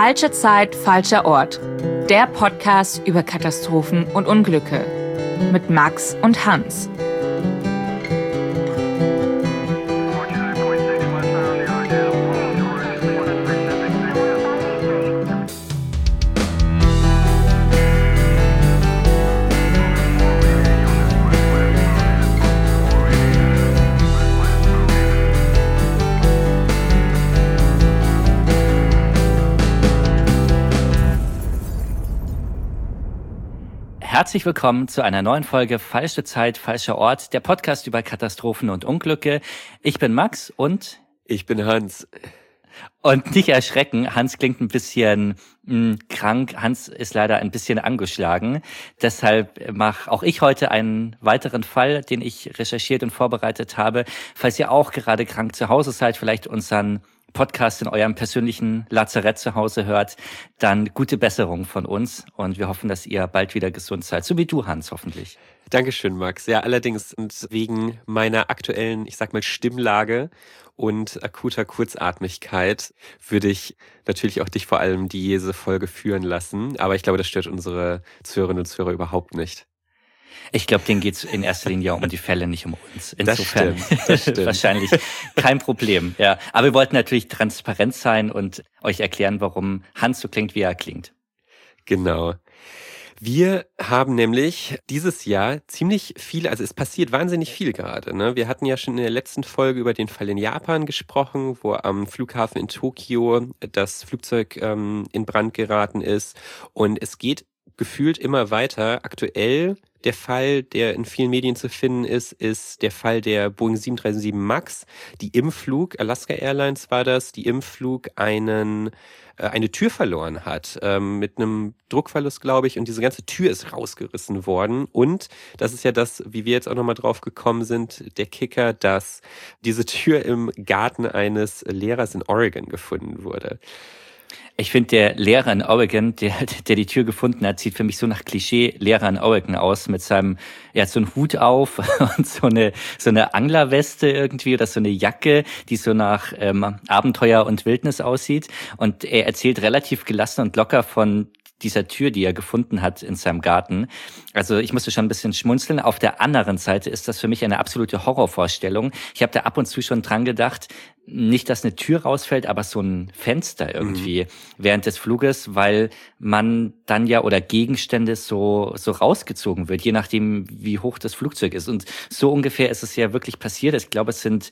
Falsche Zeit, falscher Ort. Der Podcast über Katastrophen und Unglücke. Mit Max und Hans. Herzlich willkommen zu einer neuen Folge Falsche Zeit, falscher Ort, der Podcast über Katastrophen und Unglücke. Ich bin Max und... Ich bin Hans. Und nicht erschrecken, Hans klingt ein bisschen krank, Hans ist leider ein bisschen angeschlagen. Deshalb mache auch ich heute einen weiteren Fall, den ich recherchiert und vorbereitet habe. Falls ihr auch gerade krank zu Hause seid, vielleicht unseren Podcast in eurem persönlichen Lazarett zu Hause hört, dann gute Besserung von uns und wir hoffen, dass ihr bald wieder gesund seid, so wie du, Hans, hoffentlich. Dankeschön, Max. Ja, allerdings wegen meiner aktuellen, ich sag mal, Stimmlage und akuter Kurzatmigkeit würde ich natürlich auch dich vor allem diese Folge führen lassen, aber ich glaube, das stört unsere Zuhörerinnen und Zuhörer überhaupt nicht. Ich glaube, denen geht's in erster Linie um die Fälle, nicht um uns. Insofern das stimmt. Wahrscheinlich kein Problem. Ja, aber wir wollten natürlich transparent sein und euch erklären, warum Hans so klingt, wie er klingt. Genau. Wir haben nämlich dieses Jahr ziemlich viel, also es passiert wahnsinnig viel gerade, ne? Wir hatten ja schon in der letzten Folge über den Fall in Japan gesprochen, wo am Flughafen in Tokio das Flugzeug in Brand geraten ist und es geht gefühlt immer weiter. Aktuell der Fall, der in vielen Medien zu finden ist der Fall der Boeing 737 MAX, die im Flug, Alaska Airlines war das, die im Flug eine Tür verloren hat, mit einem Druckverlust, glaube ich, und diese ganze Tür ist rausgerissen worden. Und das ist ja das, wie wir jetzt auch nochmal drauf gekommen sind, der Kicker, dass diese Tür im Garten eines Lehrers in Oregon gefunden wurde. Ich finde, der Lehrer in Oregon, der die Tür gefunden hat, sieht für mich so nach Klischee-Lehrer in Oregon aus, mit seinem, er hat so einen Hut auf und so eine Anglerweste irgendwie oder so eine Jacke, die so nach Abenteuer und Wildnis aussieht. Und er erzählt relativ gelassen und locker von dieser Tür, die er gefunden hat in seinem Garten. Also ich musste schon ein bisschen schmunzeln. Auf der anderen Seite ist das für mich eine absolute Horrorvorstellung. Ich habe da ab und zu schon dran gedacht, nicht, dass eine Tür rausfällt, aber so ein Fenster irgendwie während des Fluges, weil man dann ja oder Gegenstände so rausgezogen wird, je nachdem, wie hoch das Flugzeug ist. Und so ungefähr ist es ja wirklich passiert. Ich glaube, es sind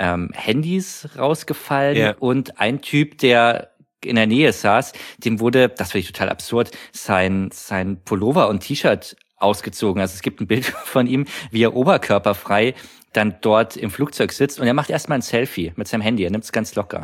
Handys rausgefallen und ein Typ, der in der Nähe saß, dem wurde, das finde ich total absurd, sein Pullover und T-Shirt ausgezogen. Also es gibt ein Bild von ihm, wie er oberkörperfrei dann dort im Flugzeug sitzt und er macht erstmal ein Selfie mit seinem Handy, er nimmt es ganz locker.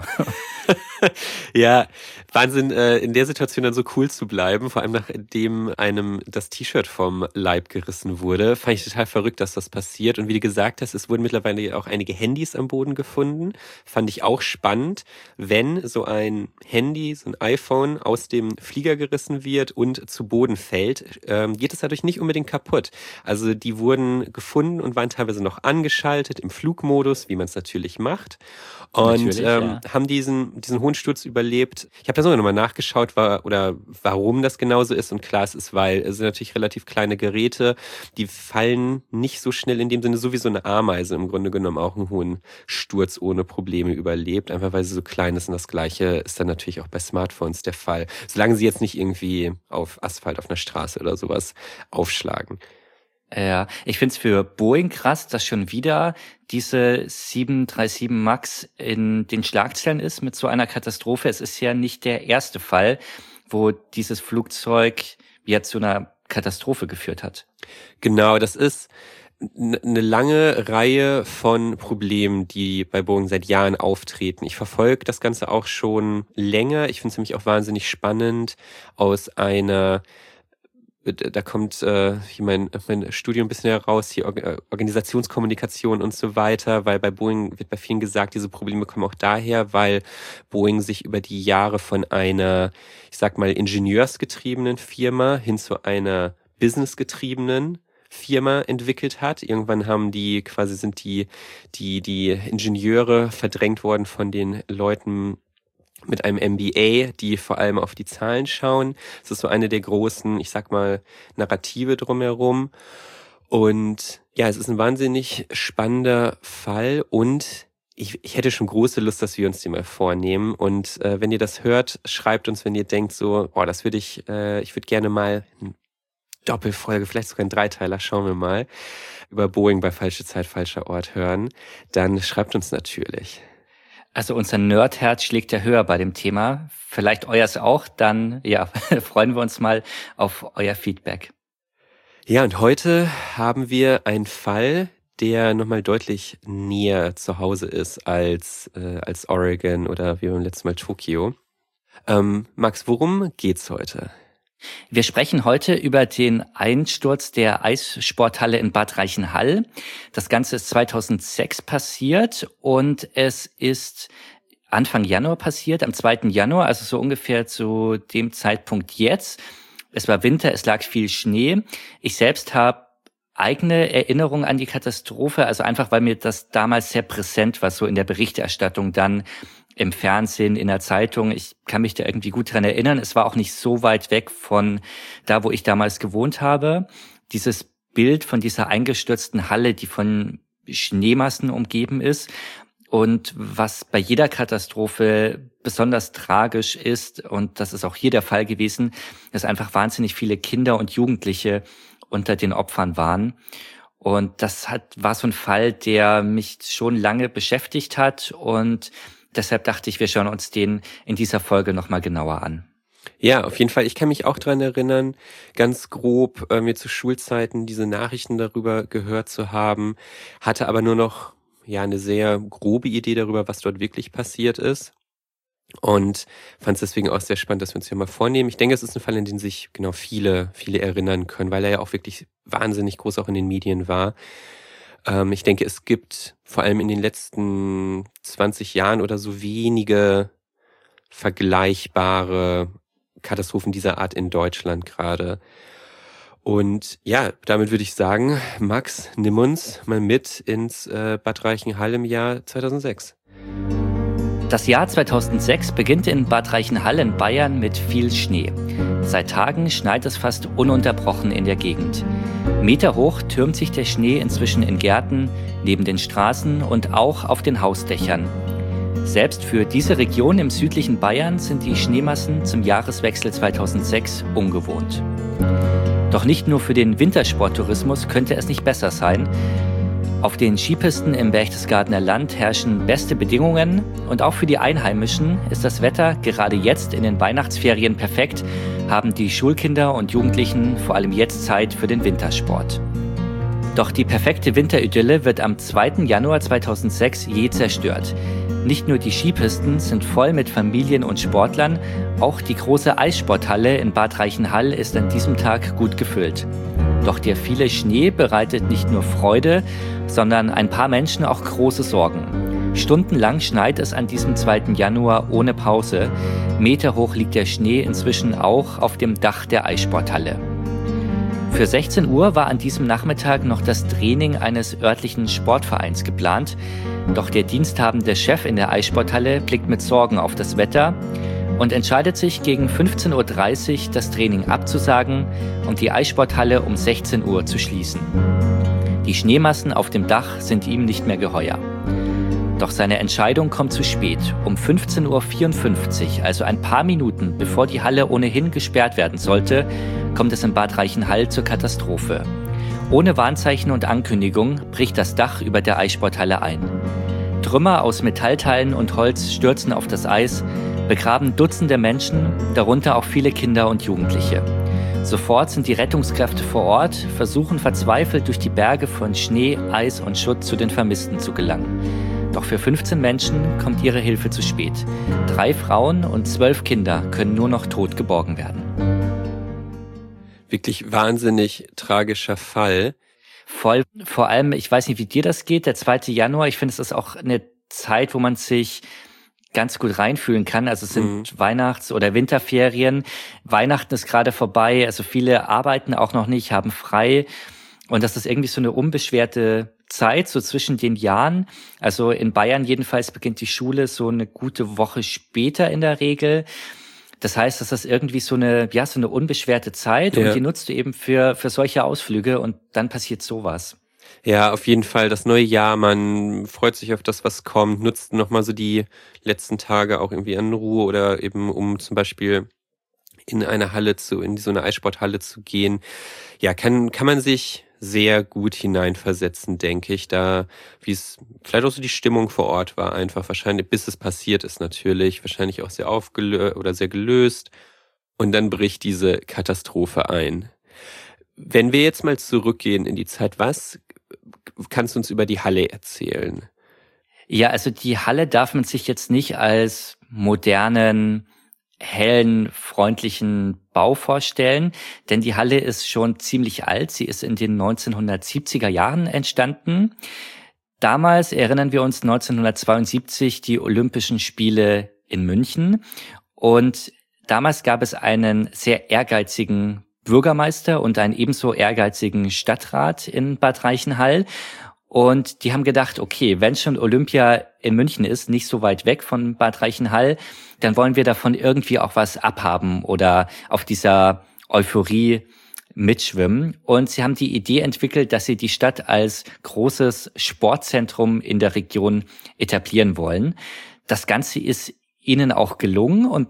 Ja, Wahnsinn, in der Situation dann so cool zu bleiben, vor allem nachdem einem das T-Shirt vom Leib gerissen wurde, fand ich total verrückt, dass das passiert. Und wie du gesagt hast, es wurden mittlerweile auch einige Handys am Boden gefunden. Fand ich auch spannend, wenn so ein Handy, so ein iPhone aus dem Flieger gerissen wird und zu Boden fällt, geht es dadurch nicht unbedingt kaputt. Also die wurden gefunden und waren teilweise noch angeschaltet im Flugmodus, wie man es natürlich macht. Und haben diesen hohen Sturz überlebt. Ich habe da sogar nochmal nachgeschaut, warum das genauso ist. Und klar, es ist, weil es sind natürlich relativ kleine Geräte, die fallen nicht so schnell, in dem Sinne, so wie so eine Ameise im Grunde genommen auch einen hohen Sturz ohne Probleme überlebt. Einfach weil sie so klein ist. Und das Gleiche ist dann natürlich auch bei Smartphones der Fall. Solange sie jetzt nicht irgendwie auf Asphalt auf einer Straße oder sowas aufschlagen. Ja, ich find's für Boeing krass, dass schon wieder diese 737 MAX in den Schlagzeilen ist mit so einer Katastrophe. Es ist ja nicht der erste Fall, wo dieses Flugzeug ja zu einer Katastrophe geführt hat. Genau, das ist eine lange Reihe von Problemen, die bei Boeing seit Jahren auftreten. Ich verfolge das Ganze auch schon länger. Ich finde es nämlich auch wahnsinnig spannend aus einer... Da kommt mein Studium ein bisschen heraus, hier Organisationskommunikation und so weiter, weil bei Boeing wird bei vielen gesagt, diese Probleme kommen auch daher, weil Boeing sich über die Jahre von einer, ich sag mal, ingenieursgetriebenen Firma hin zu einer businessgetriebenen Firma entwickelt hat. Irgendwann sind die Ingenieure verdrängt worden von den Leuten mit einem MBA, die vor allem auf die Zahlen schauen. Es ist so eine der großen, ich sag mal, Narrative drumherum. Und ja, es ist ein wahnsinnig spannender Fall und ich hätte schon große Lust, dass wir uns die mal vornehmen. Und wenn ihr das hört, schreibt uns, wenn ihr denkt so, das würde ich würde gerne mal eine Doppelfolge, vielleicht sogar einen Dreiteiler, schauen wir mal, über Boeing bei Falsche Zeit, falscher Ort hören. Dann schreibt uns natürlich. Also unser Nerdherz schlägt ja höher bei dem Thema. Vielleicht euers auch. Dann freuen wir uns mal auf euer Feedback. Ja, und heute haben wir einen Fall, der nochmal deutlich näher zu Hause ist als Oregon oder wie beim letzten Mal Tokio. Max, worum geht's heute? Wir sprechen heute über den Einsturz der Eissporthalle in Bad Reichenhall. Das Ganze ist 2006 passiert und es ist Anfang Januar passiert, am 2. Januar, also so ungefähr zu dem Zeitpunkt jetzt. Es war Winter, es lag viel Schnee. Ich selbst habe eigene Erinnerungen an die Katastrophe, also einfach, weil mir das damals sehr präsent war, so in der Berichterstattung dann im Fernsehen, in der Zeitung. Ich kann mich da irgendwie gut dran erinnern. Es war auch nicht so weit weg von da, wo ich damals gewohnt habe. Dieses Bild von dieser eingestürzten Halle, die von Schneemassen umgeben ist. Und was bei jeder Katastrophe besonders tragisch ist, und das ist auch hier der Fall gewesen, dass einfach wahnsinnig viele Kinder und Jugendliche unter den Opfern waren. Und das war so ein Fall, der mich schon lange beschäftigt hat, und deshalb dachte ich, wir schauen uns den in dieser Folge nochmal genauer an. Ja, auf jeden Fall. Ich kann mich auch dran erinnern, ganz grob mir zu Schulzeiten diese Nachrichten darüber gehört zu haben, hatte aber nur noch eine sehr grobe Idee darüber, was dort wirklich passiert ist. Und fand es deswegen auch sehr spannend, dass wir uns hier mal vornehmen. Ich denke, es ist ein Fall, in den sich genau viele erinnern können, weil er ja auch wirklich wahnsinnig groß auch in den Medien war. Ich denke, es gibt vor allem in den letzten 20 Jahren oder so wenige vergleichbare Katastrophen dieser Art in Deutschland gerade. Und ja, damit würde ich sagen, Max, nimm uns mal mit ins Bad Reichenhall im Jahr 2006. Das Jahr 2006 beginnt in Bad Reichenhall in Bayern mit viel Schnee. Seit Tagen schneit es fast ununterbrochen in der Gegend. Meterhoch türmt sich der Schnee inzwischen in Gärten, neben den Straßen und auch auf den Hausdächern. Selbst für diese Region im südlichen Bayern sind die Schneemassen zum Jahreswechsel 2006 ungewohnt. Doch nicht nur für den Wintersporttourismus könnte es nicht besser sein. Auf den Skipisten im Berchtesgadener Land herrschen beste Bedingungen, und auch für die Einheimischen ist das Wetter gerade jetzt in den Weihnachtsferien perfekt, haben die Schulkinder und Jugendlichen vor allem jetzt Zeit für den Wintersport. Doch die perfekte Winteridylle wird am 2. Januar 2006 jäh zerstört. Nicht nur die Skipisten sind voll mit Familien und Sportlern, auch die große Eissporthalle in Bad Reichenhall ist an diesem Tag gut gefüllt. Doch der viele Schnee bereitet nicht nur Freude, sondern ein paar Menschen auch große Sorgen. Stundenlang schneit es an diesem 2. Januar ohne Pause. Meterhoch liegt der Schnee inzwischen auch auf dem Dach der Eissporthalle. Für 16 Uhr war an diesem Nachmittag noch das Training eines örtlichen Sportvereins geplant. Doch der diensthabende Chef in der Eissporthalle blickt mit Sorgen auf das Wetter und entscheidet sich, gegen 15.30 Uhr das Training abzusagen und die Eissporthalle um 16 Uhr zu schließen. Die Schneemassen auf dem Dach sind ihm nicht mehr geheuer. Doch seine Entscheidung kommt zu spät. Um 15.54 Uhr, also ein paar Minuten bevor die Halle ohnehin gesperrt werden sollte, kommt es in Bad Reichenhall zur Katastrophe. Ohne Warnzeichen und Ankündigung bricht das Dach über der Eissporthalle ein. Trümmer aus Metallteilen und Holz stürzen auf das Eis, begraben Dutzende Menschen, darunter auch viele Kinder und Jugendliche. Sofort sind die Rettungskräfte vor Ort, versuchen verzweifelt durch die Berge von Schnee, Eis und Schutt zu den Vermissten zu gelangen. Doch für 15 Menschen kommt ihre Hilfe zu spät. 3 Frauen und 12 Kinder können nur noch tot geborgen werden. Wirklich wahnsinnig tragischer Fall. Voll, vor allem, ich weiß nicht, wie dir das geht, der 2. Januar, ich finde, es ist auch eine Zeit, wo man sich ganz gut reinfühlen kann. Also es sind Weihnachts- oder Winterferien. Weihnachten ist gerade vorbei, also viele arbeiten auch noch nicht, haben frei. Und das ist irgendwie so eine unbeschwerte Zeit, so zwischen den Jahren. Also in Bayern jedenfalls beginnt die Schule so eine gute Woche später in der Regel. Das heißt, das ist irgendwie so eine unbeschwerte Zeit und die nutzt du eben für solche Ausflüge und dann passiert sowas. Ja, auf jeden Fall. Das neue Jahr, man freut sich auf das, was kommt, nutzt nochmal so die letzten Tage auch irgendwie an Ruhe oder eben um zum Beispiel in so eine Eissporthalle zu gehen. Ja, kann man sich sehr gut hineinversetzen, denke ich, da, wie es vielleicht auch so die Stimmung vor Ort war, einfach wahrscheinlich, bis es passiert ist natürlich, wahrscheinlich auch sehr sehr gelöst und dann bricht diese Katastrophe ein. Wenn wir jetzt mal zurückgehen in die Zeit, was kannst du uns über die Halle erzählen? Ja, also die Halle darf man sich jetzt nicht als modernen, hellen, freundlichen Bau vorstellen, denn die Halle ist schon ziemlich alt. Sie ist in den 1970er Jahren entstanden. Damals erinnern wir uns 1972 die Olympischen Spiele in München und damals gab es einen sehr ehrgeizigen Bürgermeister und einen ebenso ehrgeizigen Stadtrat in Bad Reichenhall. Und die haben gedacht, okay, wenn schon Olympia in München ist, nicht so weit weg von Bad Reichenhall, dann wollen wir davon irgendwie auch was abhaben oder auf dieser Euphorie mitschwimmen. Und sie haben die Idee entwickelt, dass sie die Stadt als großes Sportzentrum in der Region etablieren wollen. Das Ganze ist ihnen auch gelungen und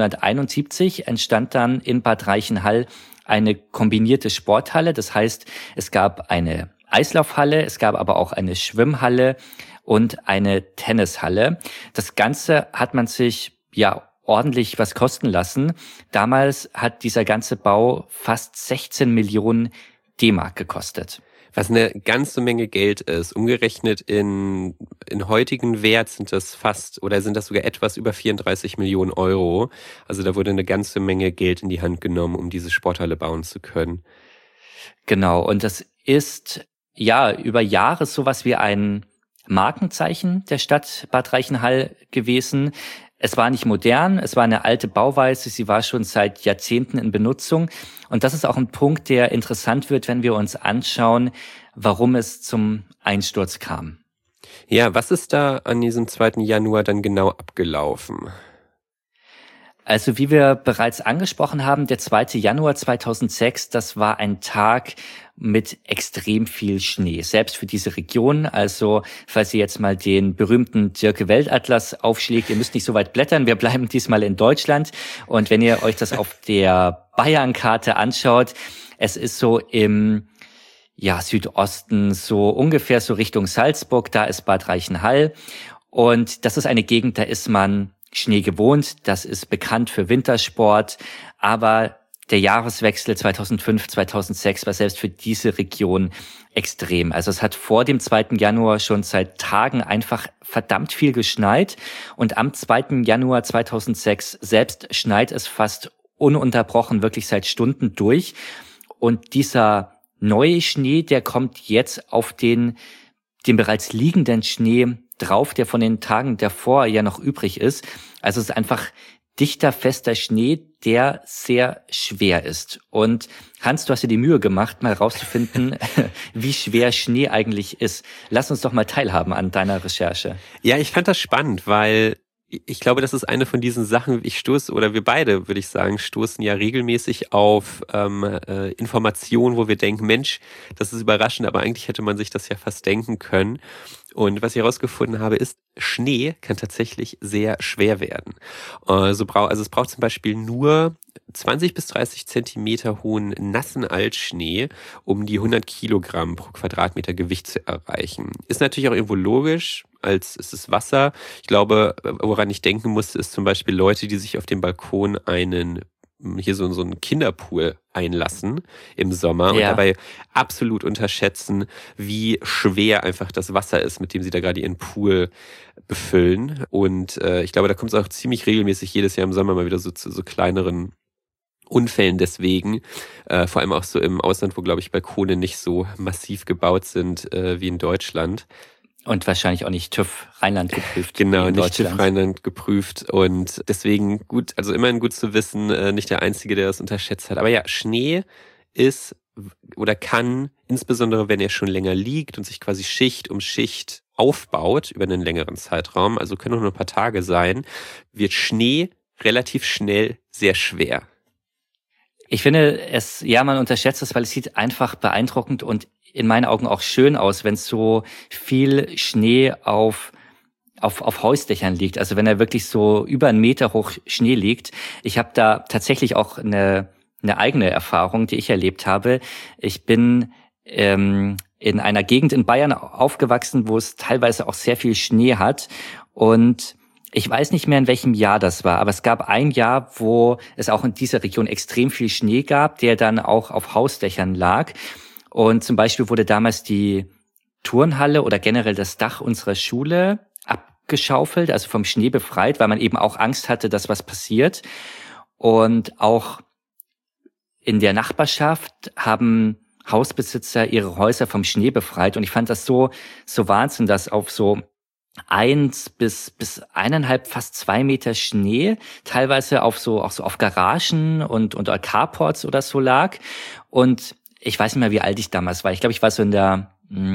1971 entstand dann in Bad Reichenhall eine kombinierte Sporthalle. Das heißt, es gab eine Eislaufhalle, es gab aber auch eine Schwimmhalle und eine Tennishalle. Das Ganze hat man sich ordentlich was kosten lassen. Damals hat dieser ganze Bau fast 16 Millionen D-Mark gekostet. Was eine ganze Menge Geld ist. Umgerechnet in heutigen Wert sind das sogar etwas über 34 Millionen Euro. Also da wurde eine ganze Menge Geld in die Hand genommen, um diese Sporthalle bauen zu können. Genau, und das ist über Jahre sowas wie ein Markenzeichen der Stadt Bad Reichenhall gewesen. Es war nicht modern, es war eine alte Bauweise, sie war schon seit Jahrzehnten in Benutzung. Und das ist auch ein Punkt, der interessant wird, wenn wir uns anschauen, warum es zum Einsturz kam. Ja, was ist da an diesem 2. Januar dann genau abgelaufen? Also wie wir bereits angesprochen haben, der 2. Januar 2006, das war ein Tag mit extrem viel Schnee, selbst für diese Region. Also falls ihr jetzt mal den berühmten Dirke-Weltatlas aufschlägt, ihr müsst nicht so weit blättern, wir bleiben diesmal in Deutschland. Und wenn ihr euch das auf der Bayernkarte anschaut, es ist so im Südosten, so ungefähr so Richtung Salzburg, da ist Bad Reichenhall. Und das ist eine Gegend, da ist man Schnee gewohnt, das ist bekannt für Wintersport, aber der Jahreswechsel 2005-2006 war selbst für diese Region extrem. Also es hat vor dem 2. Januar schon seit Tagen einfach verdammt viel geschneit und am 2. Januar 2006 selbst schneit es fast ununterbrochen, wirklich seit Stunden durch. Und dieser neue Schnee, der kommt jetzt auf den bereits liegenden Schnee drauf, der von den Tagen davor ja noch übrig ist. Also es ist einfach dichter, fester Schnee, der sehr schwer ist. Und Hans, du hast dir die Mühe gemacht, mal rauszufinden, wie schwer Schnee eigentlich ist. Lass uns doch mal teilhaben an deiner Recherche. Ja, ich fand das spannend, weil ich glaube, das ist eine von diesen Sachen, wir beide, würde ich sagen, stoßen ja regelmäßig auf Informationen, wo wir denken, Mensch, das ist überraschend, aber eigentlich hätte man sich das ja fast denken können. Und was ich herausgefunden habe, ist, Schnee kann tatsächlich sehr schwer werden. Es braucht zum Beispiel nur 20 bis 30 Zentimeter hohen nassen Altschnee, um die 100 Kilogramm pro Quadratmeter Gewicht zu erreichen. Ist natürlich auch irgendwo logisch, als es ist Wasser. Ich glaube, woran ich denken musste, ist zum Beispiel Leute, die sich auf dem Balkon so einen Kinderpool einlassen im Sommer und dabei absolut unterschätzen, wie schwer einfach das Wasser ist, mit dem sie da gerade ihren Pool befüllen. Und ich glaube, da kommt es auch ziemlich regelmäßig jedes Jahr im Sommer mal wieder so zu so kleineren Unfällen deswegen. Vor allem auch so im Ausland, wo, glaube ich, Balkone nicht so massiv gebaut sind wie in Deutschland. Und wahrscheinlich auch nicht TÜV Rheinland geprüft. Genau, nicht TÜV Rheinland geprüft. Und deswegen immerhin gut zu wissen, nicht der Einzige, der das unterschätzt hat. Aber ja, Schnee ist oder kann, insbesondere wenn er schon länger liegt und sich quasi Schicht um Schicht aufbaut über einen längeren Zeitraum, also können auch nur ein paar Tage sein, wird Schnee relativ schnell sehr schwer. Ich finde man unterschätzt es, weil es sieht einfach beeindruckend und in meinen Augen auch schön aus, wenn so viel Schnee auf Hausdächern liegt. Also wenn er wirklich so über 1 Meter hoch Schnee liegt. Ich habe da tatsächlich auch eine eigene Erfahrung, die ich erlebt habe. Ich bin in einer Gegend in Bayern aufgewachsen, wo es teilweise auch sehr viel Schnee hat. Und ich weiß nicht mehr, in welchem Jahr das war, aber es gab ein Jahr, wo es auch in dieser Region extrem viel Schnee gab, der dann auch auf Hausdächern lag. Und zum Beispiel wurde damals die Turnhalle oder generell das Dach unserer Schule abgeschaufelt, also vom Schnee befreit, weil man eben auch Angst hatte, dass was passiert. Und auch in der Nachbarschaft haben Hausbesitzer ihre Häuser vom Schnee befreit. Und ich fand das so Wahnsinn, dass auf so 1 bis 1,5, fast 2 Meter Schnee, teilweise auch so auf Garagen und Carports oder so lag. Und ich weiß nicht mehr, wie alt ich damals war. Ich glaube, ich war so in der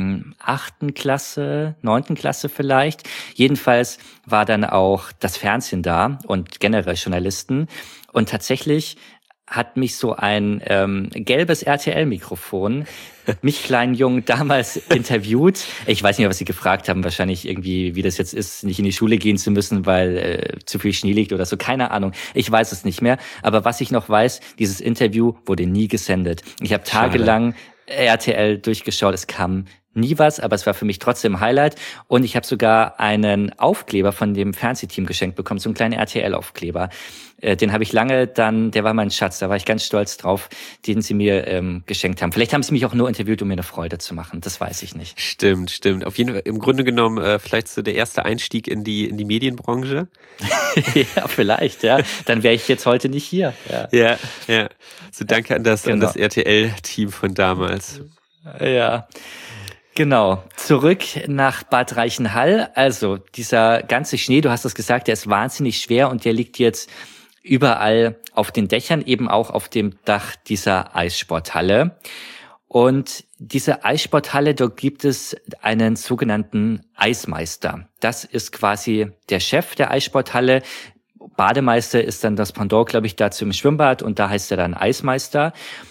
8. Klasse, 9. Klasse vielleicht. Jedenfalls war dann auch das Fernsehen da und generell Journalisten. Und tatsächlich hat mich so ein gelbes RTL-Mikrofon, mich kleinen Jungen, damals interviewt. Ich weiß nicht, was sie gefragt haben. Wahrscheinlich irgendwie, wie das jetzt ist, nicht in die Schule gehen zu müssen, weil zu viel Schnee liegt oder so. Keine Ahnung. Ich weiß es nicht mehr. Aber was ich noch weiß, dieses Interview wurde nie gesendet. Ich habe tagelang RTL durchgeschaut. Es kam nie was, aber es war für mich trotzdem ein Highlight. Und ich habe sogar einen Aufkleber von dem Fernsehteam geschenkt bekommen, so einen kleinen RTL-Aufkleber. Den habe ich lange dann, der war mein Schatz, da war ich ganz stolz drauf, den sie mir geschenkt haben. Vielleicht haben sie mich auch nur interviewt, um mir eine Freude zu machen, das weiß ich nicht. Stimmt. Auf jeden Fall, im Grunde genommen, vielleicht so der erste Einstieg in die Medienbranche. Ja, vielleicht, ja. Dann wäre ich jetzt heute nicht hier. Ja. So danke an das RTL-Team von damals. Ja. Genau. Zurück nach Bad Reichenhall. Also dieser ganze Schnee, du hast es gesagt, der ist wahnsinnig schwer und der liegt jetzt überall auf den Dächern, eben auch auf dem Dach dieser Eissporthalle. Und diese Eissporthalle, dort gibt es einen sogenannten Eismeister. Das ist quasi der Chef der Eissporthalle. Bademeister ist dann das Pendant, glaube ich, dazu im Schwimmbad und da heißt er dann Eismeister.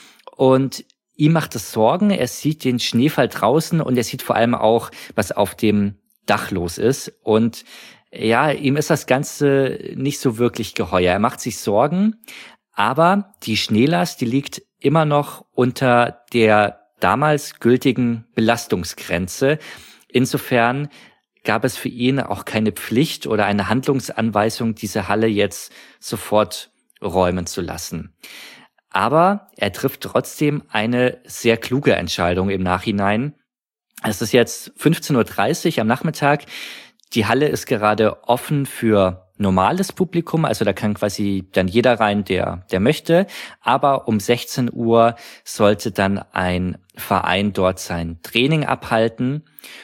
Und ihm macht es Sorgen, er sieht den Schneefall draußen und er sieht vor allem auch, was auf dem Dach los ist. Und ja, ihm ist das Ganze nicht so wirklich geheuer. Er macht sich Sorgen, aber die Schneelast, die liegt immer noch unter der damals gültigen Belastungsgrenze. Insofern gab es für ihn auch keine Pflicht oder eine Handlungsanweisung, diese Halle jetzt sofort räumen zu lassen. Aber er trifft trotzdem eine sehr kluge Entscheidung im Nachhinein. Es ist jetzt 15:30 Uhr am Nachmittag. Die Halle ist gerade offen für normales Publikum, also da kann quasi dann jeder rein, der möchte. Aber um 16 Uhr sollte dann ein Verein dort sein Training abhalten.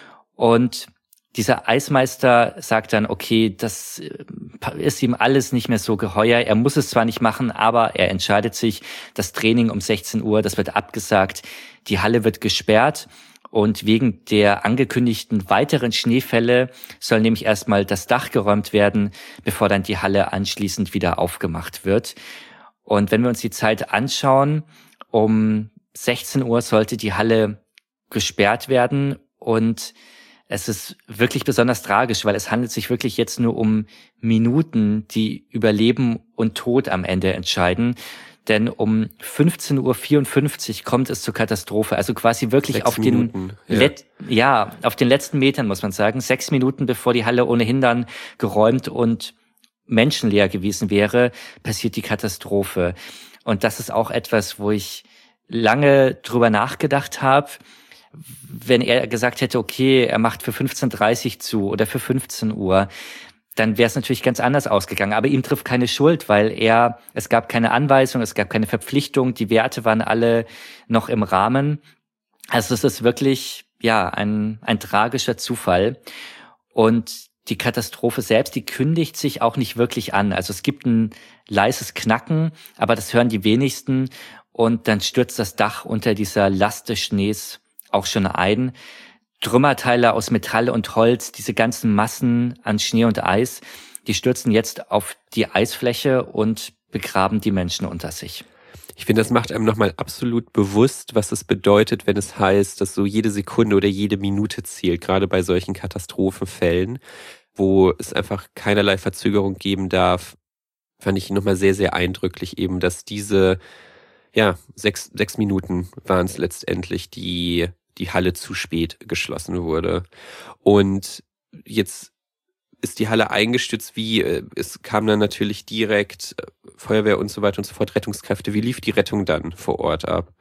Und dieser Eismeister sagt dann, okay, das ist ihm alles nicht mehr so geheuer. Er muss es zwar nicht machen, aber er entscheidet sich, das Training um 16 Uhr, das wird abgesagt. Die Halle wird gesperrt und wegen der angekündigten weiteren Schneefälle soll nämlich erstmal das Dach geräumt werden, bevor dann die Halle anschließend wieder aufgemacht wird. Und wenn wir uns die Zeit anschauen, um 16 Uhr sollte die Halle gesperrt werden und es ist wirklich besonders tragisch, weil es handelt sich wirklich jetzt nur um Minuten, die über Leben und Tod am Ende entscheiden. Denn um 15:54 Uhr kommt es zur Katastrophe. Also quasi wirklich auf den letzten Metern, muss man sagen. 6 Minuten, bevor die Halle ohnehin dann geräumt und menschenleer gewesen wäre, passiert die Katastrophe. Und das ist auch etwas, wo ich lange drüber nachgedacht habe. Wenn er gesagt hätte, okay, er macht für 15:30 Uhr zu oder für 15 Uhr, dann wäre es natürlich ganz anders ausgegangen. Aber ihm trifft keine Schuld, weil es gab keine Anweisung, es gab keine Verpflichtung, die Werte waren alle noch im Rahmen. Also es ist wirklich, ein tragischer Zufall. Und die Katastrophe selbst, die kündigt sich auch nicht wirklich an. Also es gibt ein leises Knacken, aber das hören die wenigsten. und dann stürzt das Dach unter dieser Last des Schnees auch schon ein. Trümmerteile aus Metall und Holz, diese ganzen Massen an Schnee und Eis, die stürzen jetzt auf die Eisfläche und begraben die Menschen unter sich. Ich finde, das macht einem nochmal absolut bewusst, was es bedeutet, wenn es heißt, dass so jede Sekunde oder jede Minute zählt, gerade bei solchen Katastrophenfällen, wo es einfach keinerlei Verzögerung geben darf. Fand ich nochmal sehr, sehr eindrücklich eben, dass diese, 6 Minuten waren es letztendlich, die Halle zu spät geschlossen wurde. Und jetzt ist die Halle eingestürzt, es kam dann natürlich direkt Feuerwehr und so weiter und so fort, Rettungskräfte. Wie lief die Rettung dann vor Ort ab?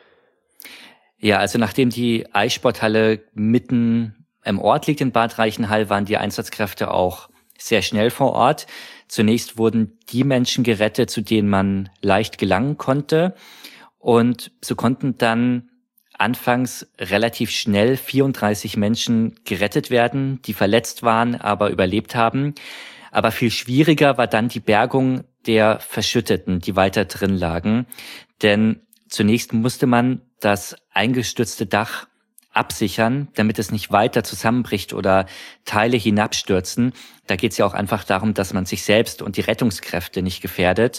Ja, also nachdem die Eissporthalle mitten im Ort liegt in Bad Reichenhall, waren die Einsatzkräfte auch sehr schnell vor Ort. Zunächst wurden die Menschen gerettet, zu denen man leicht gelangen konnte. Und so konnten dann anfangs relativ schnell 34 Menschen gerettet werden, die verletzt waren, aber überlebt haben. Aber viel schwieriger war dann die Bergung der Verschütteten, die weiter drin lagen. Denn zunächst musste man das eingestürzte Dach absichern, damit es nicht weiter zusammenbricht oder Teile hinabstürzen. Da geht es ja auch einfach darum, dass man sich selbst und die Rettungskräfte nicht gefährdet.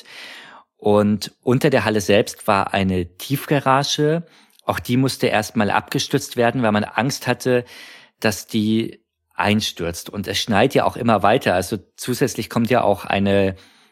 Und unter der Halle selbst war eine Tiefgarage. Auch die musste erstmal abgestützt werden, weil man Angst hatte, dass die einstürzt. Und es schneit ja auch immer weiter. Also zusätzlich kommt ja auch eine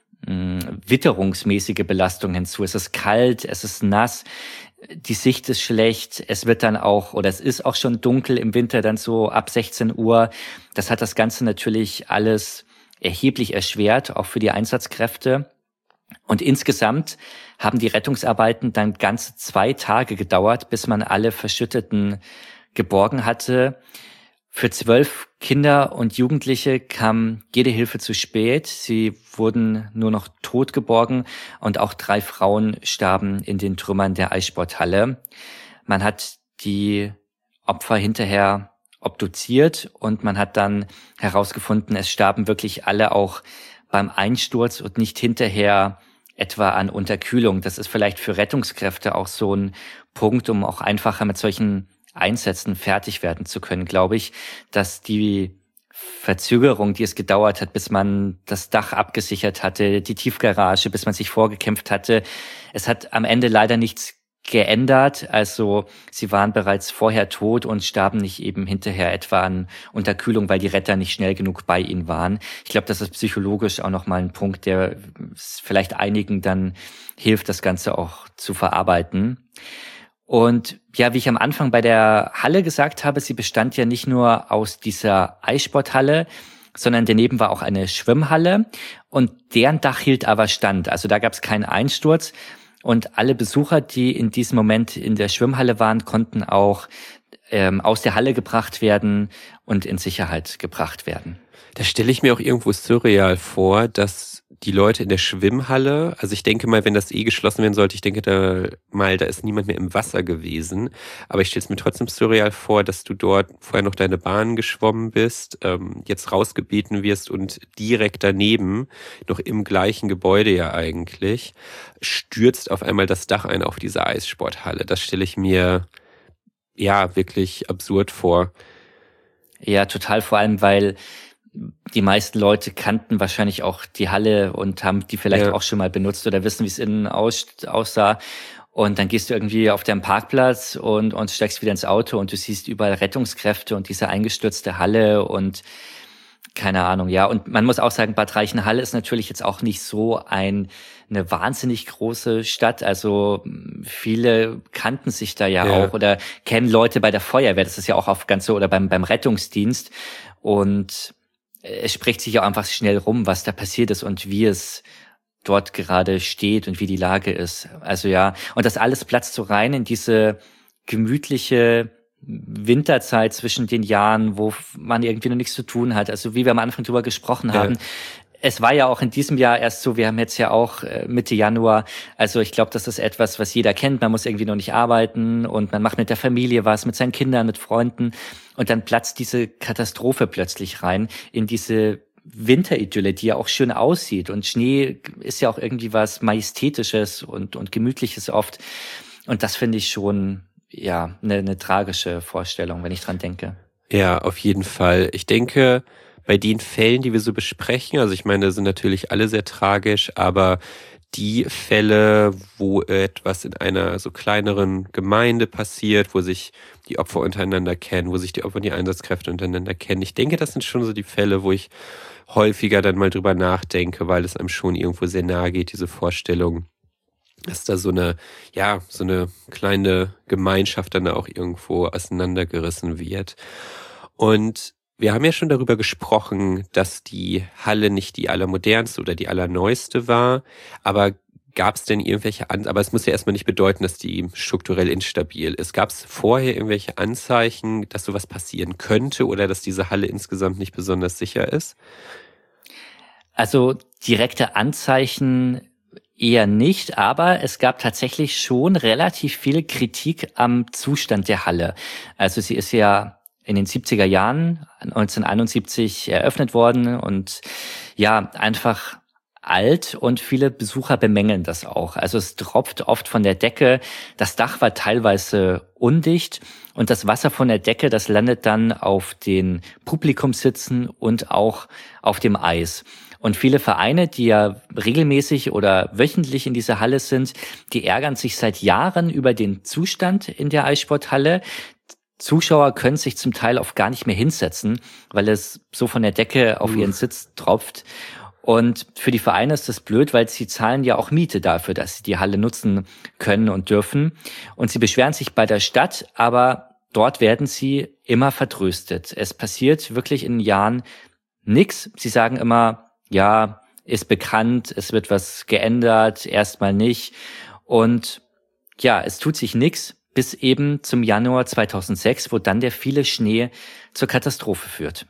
witterungsmäßige Belastung hinzu. Es ist kalt, es ist nass, die Sicht ist schlecht. Es wird dann auch, oder es ist auch schon dunkel im Winter, dann so ab 16 Uhr. Das hat das Ganze natürlich alles erheblich erschwert, auch für die Einsatzkräfte. Und insgesamt haben die Rettungsarbeiten dann ganze 2 Tage gedauert, bis man alle Verschütteten geborgen hatte. Für 12 Kinder und Jugendliche kam jede Hilfe zu spät. Sie wurden nur noch tot geborgen und auch 3 Frauen starben in den Trümmern der Eissporthalle. Man hat die Opfer hinterher obduziert und man hat dann herausgefunden, es starben wirklich alle auch beim Einsturz und nicht hinterher etwa an Unterkühlung. Das ist vielleicht für Rettungskräfte auch so ein Punkt, um auch einfacher mit solchen Einsätzen fertig werden zu können, glaube ich, dass die Verzögerung, die es gedauert hat, bis man das Dach abgesichert hatte, die Tiefgarage, bis man sich vorgekämpft hatte, es hat am Ende leider nichts geändert. Also sie waren bereits vorher tot und starben nicht eben hinterher etwa an Unterkühlung, weil die Retter nicht schnell genug bei ihnen waren. Ich glaube, das ist psychologisch auch nochmal ein Punkt, der vielleicht einigen dann hilft, das Ganze auch zu verarbeiten. Und ja, wie ich am Anfang bei der Halle gesagt habe, sie bestand ja nicht nur aus dieser Eissporthalle, sondern daneben war auch eine Schwimmhalle und deren Dach hielt aber stand. Also da gab es keinen Einsturz und alle Besucher, die in diesem Moment in der Schwimmhalle waren, konnten auch aus der Halle gebracht werden und in Sicherheit gebracht werden. Da stelle ich mir auch irgendwo surreal vor, dass die Leute in der Schwimmhalle, also ich denke mal, wenn das geschlossen werden sollte, ich denke da ist niemand mehr im Wasser gewesen, aber ich stelle es mir trotzdem surreal vor, dass du dort vorher noch deine Bahn geschwommen bist, jetzt rausgebeten wirst und direkt daneben, noch im gleichen Gebäude ja eigentlich, stürzt auf einmal das Dach ein auf diese Eissporthalle. Das stelle ich mir ja wirklich absurd vor. Ja, total, vor allem, weil die meisten Leute kannten wahrscheinlich auch die Halle und haben die vielleicht auch schon mal benutzt oder wissen, wie es innen aussah. Und dann gehst du irgendwie auf deinen Parkplatz und steigst wieder ins Auto und du siehst überall Rettungskräfte und diese eingestürzte Halle und keine Ahnung, ja. Und man muss auch sagen, Bad Reichenhall ist natürlich jetzt auch nicht so eine wahnsinnig große Stadt. Also viele kannten sich da ja auch oder kennen Leute bei der Feuerwehr. Das ist ja auch auf ganz so, oder beim Rettungsdienst. Und es spricht sich auch einfach schnell rum, was da passiert ist und wie es dort gerade steht und wie die Lage ist. Also ja, und das alles platzt so rein in diese gemütliche Winterzeit zwischen den Jahren, wo man irgendwie noch nichts zu tun hat. Also wie wir am Anfang drüber gesprochen haben. Es war ja auch in diesem Jahr erst so, wir haben jetzt ja auch Mitte Januar, also ich glaube, das ist etwas, was jeder kennt, man muss irgendwie noch nicht arbeiten und man macht mit der Familie was, mit seinen Kindern, mit Freunden und dann platzt diese Katastrophe plötzlich rein in diese Winteridylle, die ja auch schön aussieht. Und Schnee ist ja auch irgendwie was Majestätisches und Gemütliches oft. Und das finde ich schon, ja, eine tragische Vorstellung, wenn ich dran denke. Ja, auf jeden Fall. Ich denke, bei den Fällen, die wir so besprechen, also ich meine, sind natürlich alle sehr tragisch, aber die Fälle, wo etwas in einer so kleineren Gemeinde passiert, wo sich die Opfer untereinander kennen, wo sich die Opfer und die Einsatzkräfte untereinander kennen, ich denke, das sind schon so die Fälle, wo ich häufiger dann mal drüber nachdenke, weil es einem schon irgendwo sehr nahe geht, diese Vorstellung, dass da so eine kleine Gemeinschaft dann auch irgendwo auseinandergerissen wird. Und wir haben ja schon darüber gesprochen, dass die Halle nicht die allermodernste oder die allerneueste war, aber gab es denn irgendwelche aber es muss ja erstmal nicht bedeuten, dass die strukturell instabil ist. Gab es vorher irgendwelche Anzeichen, dass sowas passieren könnte oder dass diese Halle insgesamt nicht besonders sicher ist? Also direkte Anzeichen eher nicht, aber es gab tatsächlich schon relativ viel Kritik am Zustand der Halle. Also sie ist ja in den 70er Jahren, 1971 eröffnet worden und ja, einfach alt und viele Besucher bemängeln das auch. Also es tropft oft von der Decke, das Dach war teilweise undicht und das Wasser von der Decke, das landet dann auf den Publikumssitzen und auch auf dem Eis. Und viele Vereine, die ja regelmäßig oder wöchentlich in dieser Halle sind, die ärgern sich seit Jahren über den Zustand in der Eissporthalle. Zuschauer können sich zum Teil oft gar nicht mehr hinsetzen, weil es so von der Decke auf ihren Sitz tropft. Und für die Vereine ist das blöd, weil sie zahlen ja auch Miete dafür, dass sie die Halle nutzen können und dürfen. Und sie beschweren sich bei der Stadt, aber dort werden sie immer vertröstet. Es passiert wirklich in Jahren nichts. Sie sagen immer, ja, ist bekannt, es wird was geändert, erstmal nicht. Und ja, es tut sich nichts bis eben zum Januar 2006, wo dann der viele Schnee zur Katastrophe führt.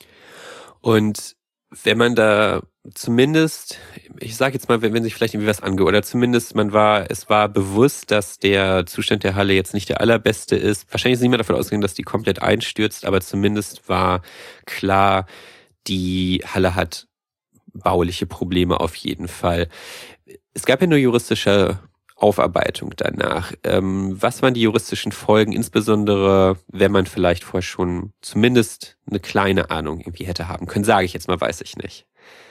Und wenn man da zumindest, ich sage jetzt mal, wenn sich vielleicht irgendwie was angehört, oder zumindest es war bewusst, dass der Zustand der Halle jetzt nicht der allerbeste ist. Wahrscheinlich ist niemand davon ausgegangen, dass die komplett einstürzt, aber zumindest war klar, die Halle hat bauliche Probleme auf jeden Fall. Es gab ja nur juristische Aufarbeitung danach. Was waren die juristischen Folgen, insbesondere wenn man vielleicht vorher schon zumindest eine kleine Ahnung irgendwie hätte haben können? Sage ich jetzt mal, weiß ich nicht.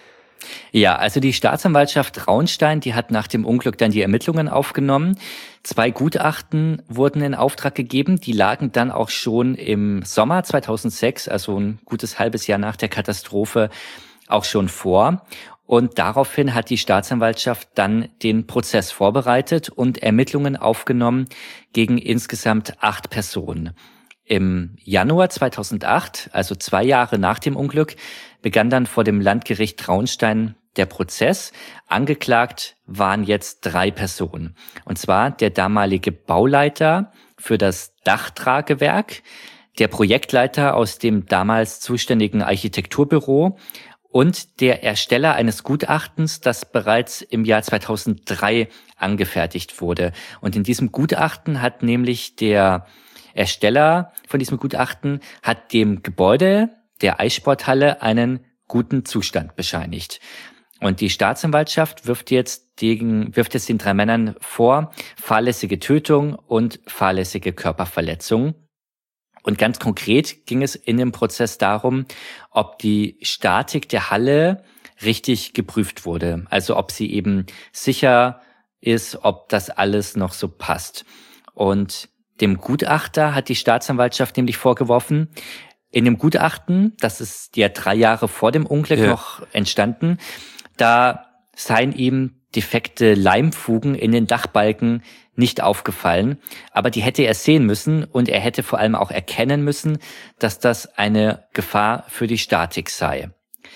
Ja, also die Staatsanwaltschaft Traunstein, die hat nach dem Unglück dann die Ermittlungen aufgenommen. 2 Gutachten wurden in Auftrag gegeben, die lagen dann auch schon im Sommer 2006, also ein gutes halbes Jahr nach der Katastrophe, auch schon vor. Und daraufhin hat die Staatsanwaltschaft dann den Prozess vorbereitet und Ermittlungen aufgenommen gegen insgesamt 8 Personen. Im Januar 2008, also 2 Jahre nach dem Unglück, begann dann vor dem Landgericht Traunstein der Prozess. Angeklagt waren jetzt 3 Personen. Und zwar der damalige Bauleiter für das Dachtragewerk, der Projektleiter aus dem damals zuständigen Architekturbüro und der Ersteller eines Gutachtens, das bereits im Jahr 2003 angefertigt wurde. Und in diesem Gutachten hat nämlich der Ersteller von diesem Gutachten hat dem Gebäude der Eissporthalle einen guten Zustand bescheinigt. Und die Staatsanwaltschaft wirft jetzt den 3 Männern vor, fahrlässige Tötung und fahrlässige Körperverletzung. Und ganz konkret ging es in dem Prozess darum, ob die Statik der Halle richtig geprüft wurde. Also ob sie eben sicher ist, ob das alles noch so passt. Und dem Gutachter hat die Staatsanwaltschaft nämlich vorgeworfen, in dem Gutachten, das ist ja 3 Jahre vor dem Unglück noch entstanden, da seien ihm defekte Leimfugen in den Dachbalken nicht aufgefallen, aber die hätte er sehen müssen und er hätte vor allem auch erkennen müssen, dass das eine Gefahr für die Statik sei.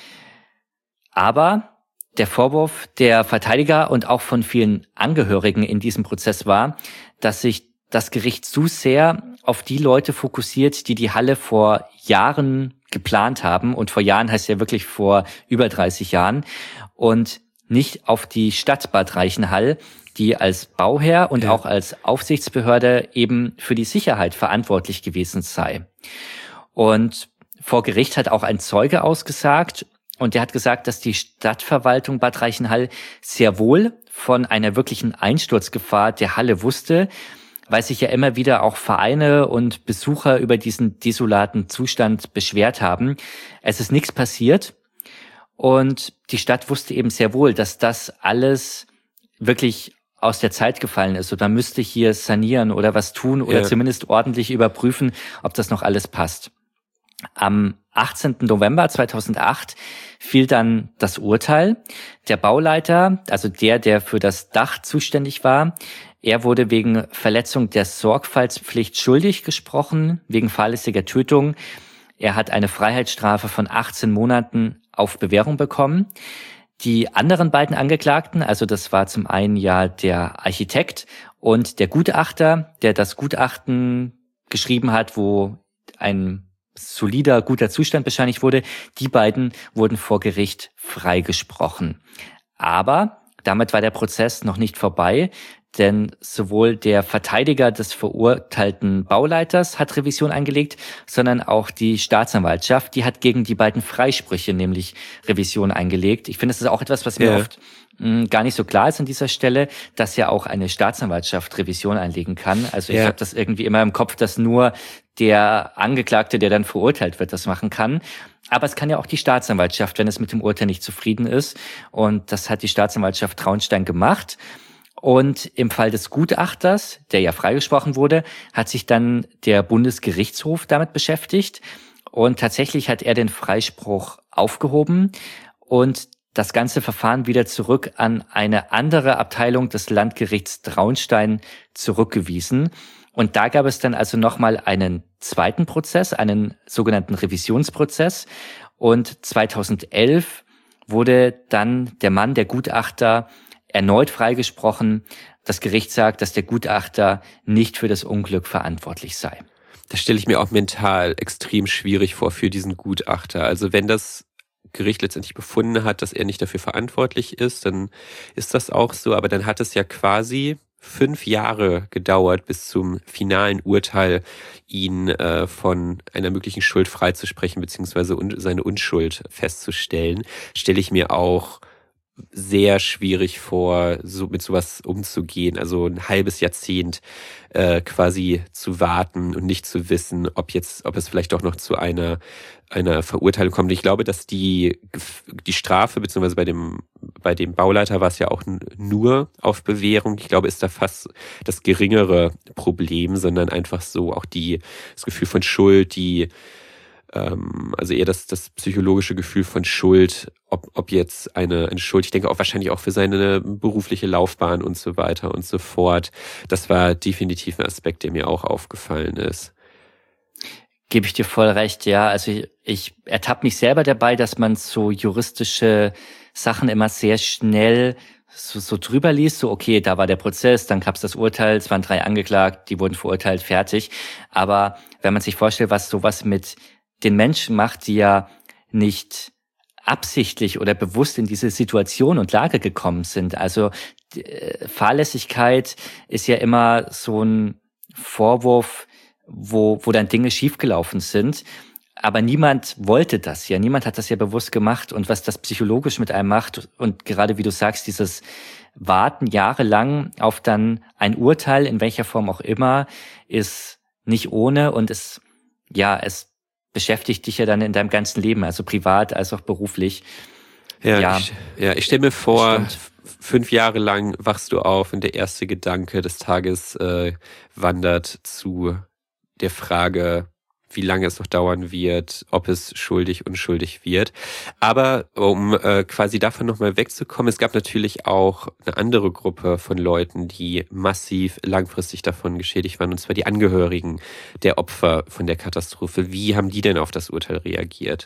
Aber der Vorwurf der Verteidiger und auch von vielen Angehörigen in diesem Prozess war, dass sich das Gericht zu sehr auf die Leute fokussiert, die die Halle vor Jahren geplant haben. Und vor Jahren heißt ja wirklich vor über 30 Jahren. Und nicht auf die Stadt Bad Reichenhall, die als Bauherr und auch als Aufsichtsbehörde eben für die Sicherheit verantwortlich gewesen sei. Und vor Gericht hat auch ein Zeuge ausgesagt, Und der hat gesagt, dass die Stadtverwaltung Bad Reichenhall sehr wohl von einer wirklichen Einsturzgefahr der Halle wusste, weil sich ja immer wieder auch Vereine und Besucher über diesen desolaten Zustand beschwert haben. Es ist nichts passiert und die Stadt wusste eben sehr wohl, dass das alles wirklich aus der Zeit gefallen ist. Oder man müsste hier sanieren oder was tun oder zumindest ordentlich überprüfen, ob das noch alles passt. Am 18. November 2008 fiel dann das Urteil. Der Bauleiter, also der für das Dach zuständig war, er wurde wegen Verletzung der Sorgfaltspflicht schuldig gesprochen, wegen fahrlässiger Tötung. Er hat eine Freiheitsstrafe von 18 Monaten auf Bewährung bekommen. Die anderen beiden Angeklagten, also das war zum einen ja der Architekt und der Gutachter, der das Gutachten geschrieben hat, wo ein solider, guter Zustand bescheinigt wurde, die beiden wurden vor Gericht freigesprochen. Aber damit war der Prozess noch nicht vorbei, denn sowohl der Verteidiger des verurteilten Bauleiters hat Revision eingelegt, sondern auch die Staatsanwaltschaft, die hat gegen die beiden Freisprüche nämlich Revision eingelegt. Ich finde, das ist auch etwas, was mir oft gar nicht so klar ist an dieser Stelle, dass ja auch eine Staatsanwaltschaft Revision einlegen kann. Also ich habe das irgendwie immer im Kopf, dass nur der Angeklagte, der dann verurteilt wird, das machen kann. Aber es kann ja auch die Staatsanwaltschaft, wenn es mit dem Urteil nicht zufrieden ist. Und das hat die Staatsanwaltschaft Traunstein gemacht. Und im Fall des Gutachters, der ja freigesprochen wurde, hat sich dann der Bundesgerichtshof damit beschäftigt. Und tatsächlich hat er den Freispruch aufgehoben und das ganze Verfahren wieder zurück an eine andere Abteilung des Landgerichts Traunstein zurückgewiesen. Und da gab es dann also nochmal einen zweiten Prozess, einen sogenannten Revisionsprozess. Und 2011 wurde dann der Mann, der Gutachter, erneut freigesprochen. Das Gericht sagt, dass der Gutachter nicht für das Unglück verantwortlich sei. Das stelle ich mir auch mental extrem schwierig vor für diesen Gutachter. Also wenn das Gericht letztendlich befunden hat, dass er nicht dafür verantwortlich ist, dann ist das auch so. Aber dann hat es ja quasi 5 Jahre gedauert bis zum finalen Urteil, ihn von einer möglichen Schuld freizusprechen beziehungsweise seine Unschuld festzustellen. Stelle ich mir auch sehr schwierig vor, so mit sowas umzugehen. Also ein halbes Jahrzehnt quasi zu warten und nicht zu wissen, ob es vielleicht doch noch zu einer Verurteilung kommt. Ich glaube, dass die Strafe, beziehungsweise bei dem Bauleiter war es ja auch nur auf Bewährung. Ich glaube, ist da fast das geringere Problem, sondern einfach so auch das Gefühl von Schuld, also eher das psychologische Gefühl von Schuld, ob jetzt eine Schuld, ich denke auch wahrscheinlich auch für seine berufliche Laufbahn und so weiter und so fort. Das war definitiv ein Aspekt, der mir auch aufgefallen ist. Gebe ich dir voll recht, ja. Also ich ertappe mich selber dabei, dass man so juristische Sachen immer sehr schnell so drüber liest, so okay, da war der Prozess, dann gab es das Urteil, es waren 3 angeklagt, die wurden verurteilt, fertig. Aber wenn man sich vorstellt, was sowas mit den Menschen macht, die ja nicht absichtlich oder bewusst in diese Situation und Lage gekommen sind. Also Fahrlässigkeit ist ja immer so ein Vorwurf, wo dann Dinge schiefgelaufen sind. Aber niemand wollte das ja, niemand hat das ja bewusst gemacht. Und was das psychologisch mit einem macht und gerade wie du sagst, dieses Warten jahrelang auf dann ein Urteil, in welcher Form auch immer, ist nicht ohne und es beschäftigt dich ja dann in deinem ganzen Leben, also privat als auch beruflich. Ich stelle mir vor, 5 Jahre lang wachst du auf und der erste Gedanke des Tages wandert zu der Frage, wie lange es noch dauern wird, ob es schuldig, unschuldig wird. Aber um quasi davon nochmal wegzukommen, es gab natürlich auch eine andere Gruppe von Leuten, die massiv langfristig davon geschädigt waren, und zwar die Angehörigen der Opfer von der Katastrophe. Wie haben die denn auf das Urteil reagiert?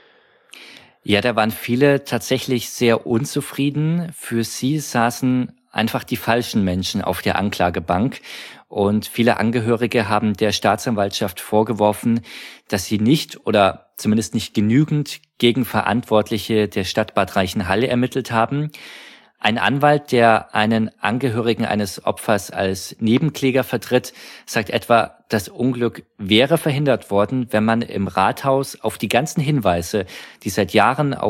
Ja, da waren viele tatsächlich sehr unzufrieden. Für sie saßen einfach die falschen Menschen auf der Anklagebank. Und viele Angehörige haben der Staatsanwaltschaft vorgeworfen, dass sie nicht oder zumindest nicht genügend gegen Verantwortliche der Stadt Bad Reichenhall ermittelt haben. Ein Anwalt, der einen Angehörigen eines Opfers als Nebenkläger vertritt, sagt etwa, das Unglück wäre verhindert worden, wenn man im Rathaus auf die ganzen Hinweise, die seit Jahren auf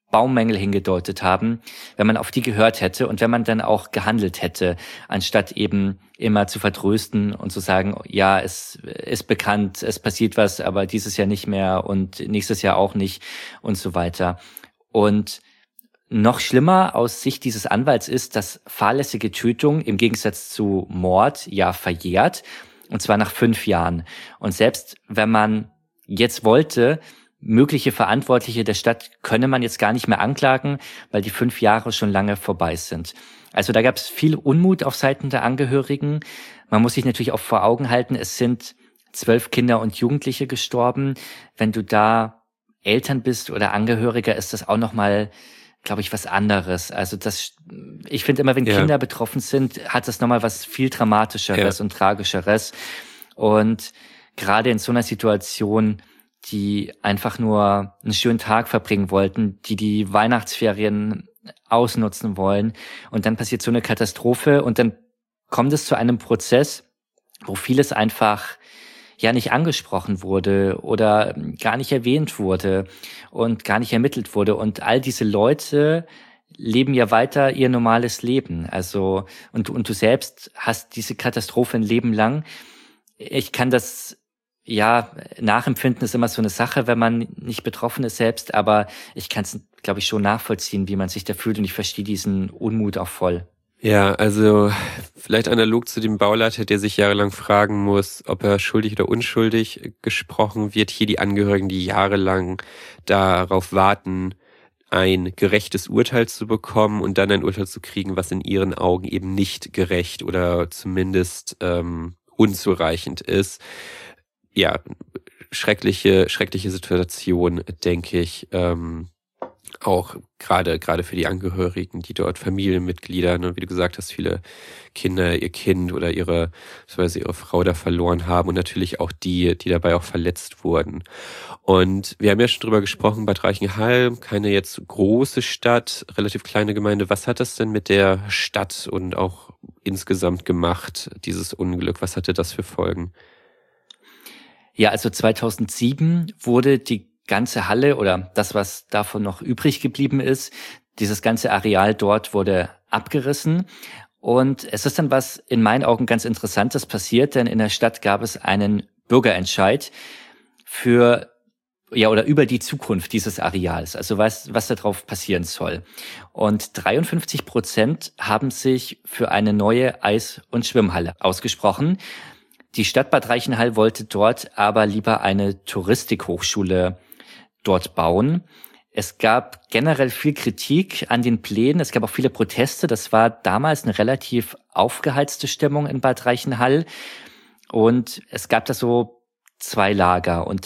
Baumängel hingedeutet haben, wenn man auf die gehört hätte und wenn man dann auch gehandelt hätte, anstatt eben immer zu vertrösten und zu sagen, ja, es ist bekannt, es passiert was, aber dieses Jahr nicht mehr und nächstes Jahr auch nicht und so weiter. Und noch schlimmer aus Sicht dieses Anwalts ist, dass fahrlässige Tötung im Gegensatz zu Mord ja verjährt, und zwar nach 5 Jahren. Und selbst wenn man jetzt wollte, mögliche Verantwortliche der Stadt könne man jetzt gar nicht mehr anklagen, weil die 5 Jahre schon lange vorbei sind. Also da gab es viel Unmut auf Seiten der Angehörigen. Man muss sich natürlich auch vor Augen halten, es sind 12 Kinder und Jugendliche gestorben. Wenn du da Eltern bist oder Angehöriger, ist das auch nochmal, glaube ich, was anderes. Also ich finde immer, wenn Kinder betroffen sind, hat das nochmal was viel Dramatischeres und Tragischeres. Und gerade in so einer Situation, die einfach nur einen schönen Tag verbringen wollten, die Weihnachtsferien ausnutzen wollen. Und dann passiert so eine Katastrophe und dann kommt es zu einem Prozess, wo vieles einfach ja nicht angesprochen wurde oder gar nicht erwähnt wurde und gar nicht ermittelt wurde. Und all diese Leute leben ja weiter ihr normales Leben. Also, und du selbst hast diese Katastrophe ein Leben lang. Ich kann das, ja, nachempfinden ist immer so eine Sache, wenn man nicht betroffen ist selbst, aber ich kann es, glaube ich, schon nachvollziehen, wie man sich da fühlt und ich verstehe diesen Unmut auch voll. Ja, also vielleicht analog zu dem Bauleiter, der sich jahrelang fragen muss, ob er schuldig oder unschuldig gesprochen wird, hier die Angehörigen, die jahrelang darauf warten, ein gerechtes Urteil zu bekommen und dann ein Urteil zu kriegen, was in ihren Augen eben nicht gerecht oder zumindest unzureichend ist. Ja, schreckliche Situation, denke ich, auch gerade für die Angehörigen, die dort Familienmitglieder, und wie du gesagt hast, viele Kinder ihr Kind oder ihre Frau da verloren haben und natürlich auch die dabei auch verletzt wurden. Und wir haben ja schon drüber gesprochen, Bad Reichenhall, keine jetzt große Stadt, relativ kleine Gemeinde. Was hat das denn mit der Stadt und auch insgesamt gemacht, dieses Unglück? Was hatte das für Folgen? Ja, also 2007 wurde die ganze Halle oder das, was davon noch übrig geblieben ist, dieses ganze Areal dort wurde abgerissen. Und es ist dann was in meinen Augen ganz Interessantes passiert, denn in der Stadt gab es einen Bürgerentscheid über die Zukunft dieses Areals, also was da drauf passieren soll. Und 53% haben sich für eine neue Eis- und Schwimmhalle ausgesprochen. Die Stadt Bad Reichenhall wollte dort aber lieber eine Touristikhochschule dort bauen. Es gab generell viel Kritik an den Plänen. Es gab auch viele Proteste. Das war damals eine relativ aufgeheizte Stimmung in Bad Reichenhall. Und es gab da so 2 Lager. Und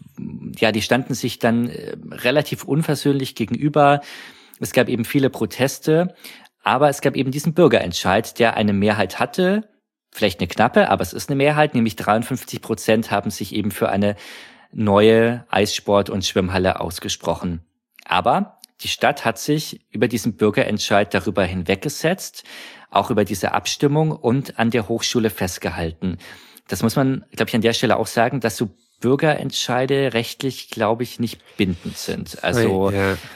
die standen sich dann relativ unversöhnlich gegenüber. Es gab eben viele Proteste. Aber es gab eben diesen Bürgerentscheid, der eine Mehrheit hatte. Vielleicht eine knappe, aber es ist eine Mehrheit. Nämlich 53% haben sich eben für eine neue Eissport- und Schwimmhalle ausgesprochen. Aber die Stadt hat sich über diesen Bürgerentscheid darüber hinweggesetzt, auch über diese Abstimmung und an der Hochschule festgehalten. Das muss man, glaube ich, an der Stelle auch sagen, dass so Bürgerentscheide rechtlich, glaube ich, nicht bindend sind. Also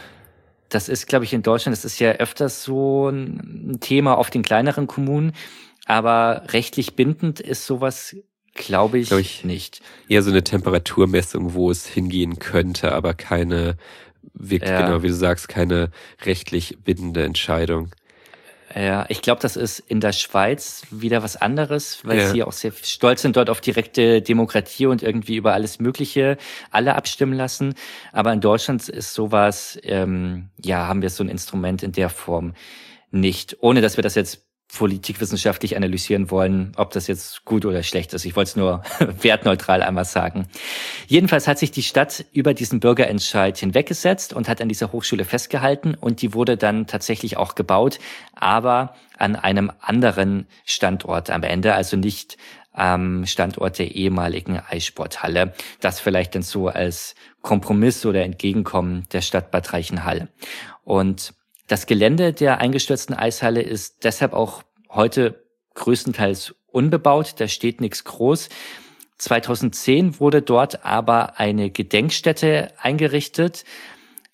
das ist, glaube ich, in Deutschland, das ist ja öfters so ein Thema auf den kleineren Kommunen, aber rechtlich bindend ist sowas, glaube ich, nicht. Eher so eine Temperaturmessung, wo es hingehen könnte, aber keine, wirklich, genau wie du sagst, keine rechtlich bindende Entscheidung. Ja, ich glaube, das ist in der Schweiz wieder was anderes, weil sie auch sehr stolz sind dort auf direkte Demokratie und irgendwie über alles Mögliche alle abstimmen lassen. Aber in Deutschland ist sowas, haben wir so ein Instrument in der Form nicht. Ohne, dass wir das jetzt politikwissenschaftlich analysieren wollen, ob das jetzt gut oder schlecht ist. Ich wollte es nur wertneutral einmal sagen. Jedenfalls hat sich die Stadt über diesen Bürgerentscheid hinweggesetzt und hat an dieser Hochschule festgehalten und die wurde dann tatsächlich auch gebaut, aber an einem anderen Standort am Ende, also nicht am Standort der ehemaligen Eissporthalle. Das vielleicht dann so als Kompromiss oder Entgegenkommen der Stadt Bad Reichenhall. Und das Gelände der eingestürzten Eishalle ist deshalb auch heute größtenteils unbebaut, da steht nichts groß. 2010 wurde dort aber eine Gedenkstätte eingerichtet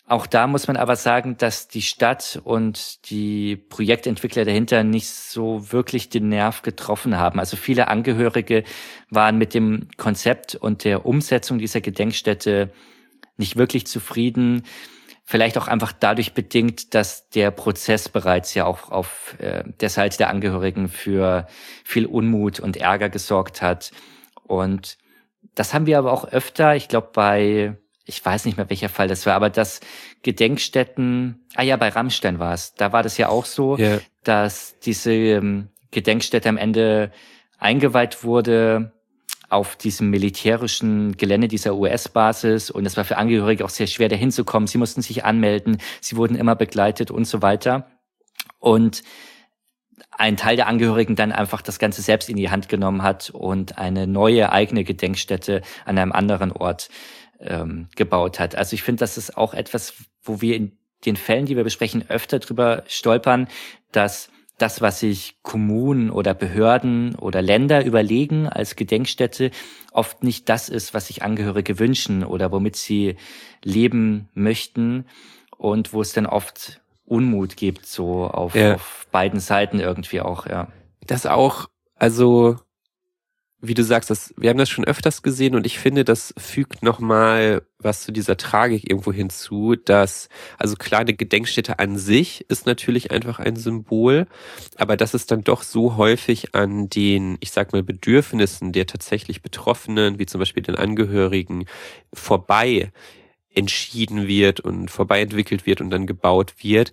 Auch da muss man aber sagen, dass die Stadt und die Projektentwickler dahinter nicht so wirklich den Nerv getroffen haben. Also viele Angehörige waren mit dem Konzept und der Umsetzung dieser Gedenkstätte nicht wirklich zufrieden. Vielleicht auch einfach dadurch bedingt, dass der Prozess bereits ja auch auf der Seite der Angehörigen für viel Unmut und Ärger gesorgt hat. Und das haben wir aber auch öfter, ich glaube ich weiß nicht mehr, welcher Fall das war, aber dass Gedenkstätten, bei Rammstein war es, da war das ja auch so, dass diese Gedenkstätte am Ende eingeweiht wurde auf diesem militärischen Gelände dieser US-Basis, und es war für Angehörige auch sehr schwer, da hinzukommen. Sie mussten sich anmelden, sie wurden immer begleitet und so weiter. Und ein Teil der Angehörigen dann einfach das Ganze selbst in die Hand genommen hat und eine neue eigene Gedenkstätte an einem anderen Ort gebaut hat. Also ich finde, das ist auch etwas, wo wir in den Fällen, die wir besprechen, öfter drüber stolpern, dass das, was sich Kommunen oder Behörden oder Länder überlegen als Gedenkstätte, oft nicht das ist, was sich Angehörige wünschen oder womit sie leben möchten, und wo es dann oft Unmut gibt, so auf beiden Seiten irgendwie auch, ja. Das auch, also wie du sagst, wir haben das schon öfters gesehen, und ich finde, das fügt nochmal was zu dieser Tragik irgendwo hinzu, dass, also klar, eine Gedenkstätte an sich ist natürlich einfach ein Symbol, aber dass es dann doch so häufig an den, ich sag mal, Bedürfnissen der tatsächlich Betroffenen, wie zum Beispiel den Angehörigen, vorbei entschieden wird und vorbei entwickelt wird und dann gebaut wird,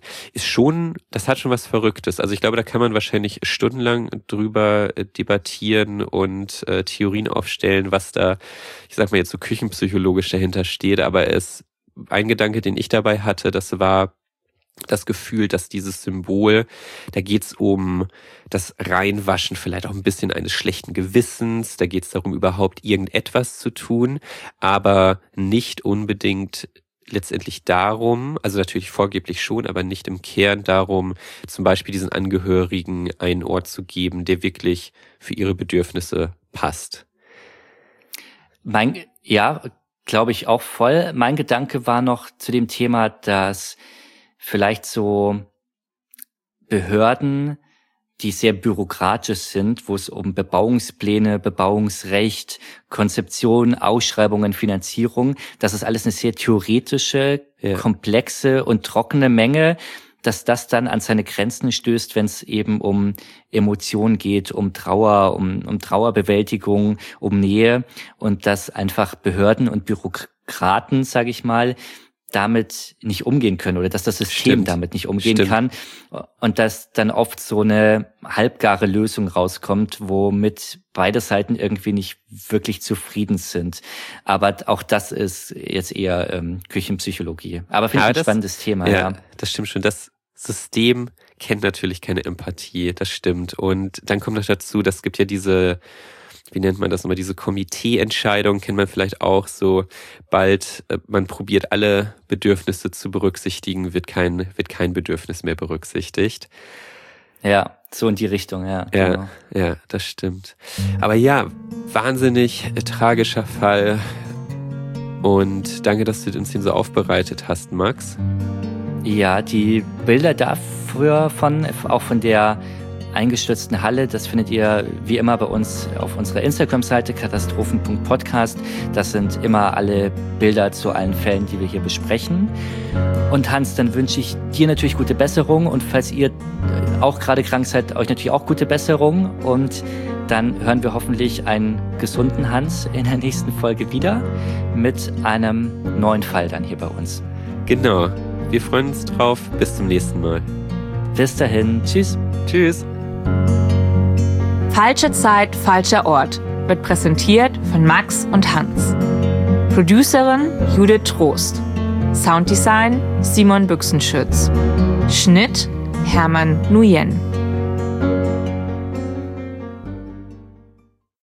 das hat schon was Verrücktes. Also ich glaube, da kann man wahrscheinlich stundenlang drüber debattieren und Theorien aufstellen, was da, ich sag mal jetzt so küchenpsychologisch dahinter steht, aber ein Gedanke, den ich dabei hatte, das war das Gefühl, dass dieses Symbol, da geht's um das Reinwaschen vielleicht auch ein bisschen eines schlechten Gewissens, da geht's darum, überhaupt irgendetwas zu tun, aber nicht unbedingt letztendlich darum, also natürlich vorgeblich schon, aber nicht im Kern darum, zum Beispiel diesen Angehörigen einen Ort zu geben, der wirklich für ihre Bedürfnisse passt. Glaube ich auch voll. Mein Gedanke war noch zu dem Thema, dass vielleicht so Behörden, die sehr bürokratisch sind, wo es um Bebauungspläne, Bebauungsrecht, Konzeption, Ausschreibungen, Finanzierung, das ist alles eine sehr theoretische, komplexe und trockene Menge, dass das dann an seine Grenzen stößt, wenn es eben um Emotionen geht, um Trauer, um Trauerbewältigung, um Nähe, und dass einfach Behörden und Bürokraten, sage ich mal, damit nicht umgehen können, oder dass das System damit nicht umgehen kann, und dass dann oft so eine halbgare Lösung rauskommt, womit beide Seiten irgendwie nicht wirklich zufrieden sind. Aber auch das ist jetzt eher Küchenpsychologie. Aber finde ich ein spannendes Thema. Ja, das stimmt schon. Das System kennt natürlich keine Empathie, das stimmt. Und dann kommt noch dazu, das gibt ja diese, wie nennt man das nochmal, diese Komiteeentscheidung, kennt man vielleicht auch, so bald man probiert alle Bedürfnisse zu berücksichtigen, wird kein Bedürfnis mehr berücksichtigt. Ja, so in die Richtung, ja. Genau. Ja, das stimmt. Aber ja, wahnsinnig tragischer Fall, und danke, dass du uns den so aufbereitet hast, Max. Ja, die Bilder dafür auch von der eingestürzten Halle, das findet ihr wie immer bei uns auf unserer Instagram-Seite katastrophen.podcast. Das sind immer alle Bilder zu allen Fällen, die wir hier besprechen. Und Hans, dann wünsche ich dir natürlich gute Besserung, und falls ihr auch gerade krank seid, euch natürlich auch gute Besserung, und dann hören wir hoffentlich einen gesunden Hans in der nächsten Folge wieder mit einem neuen Fall dann hier bei uns. Genau. Wir freuen uns drauf. Bis zum nächsten Mal. Bis dahin. Tschüss. Tschüss. Falsche Zeit, falscher Ort wird präsentiert von Max und Hans. Producerin Judith Trost. Sounddesign Simon Büchsenschütz. Schnitt Hermann Nguyen.